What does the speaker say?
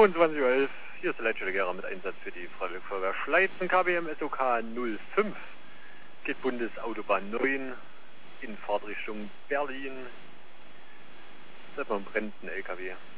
22:11 Uhr. Hier ist der Leitstelle mit Einsatz für die Freiwillige Feuerwehr Schleizen, KBM SOK 05. Geht Bundesautobahn 9 in Fahrtrichtung Berlin. Seit man brennt ein LKW.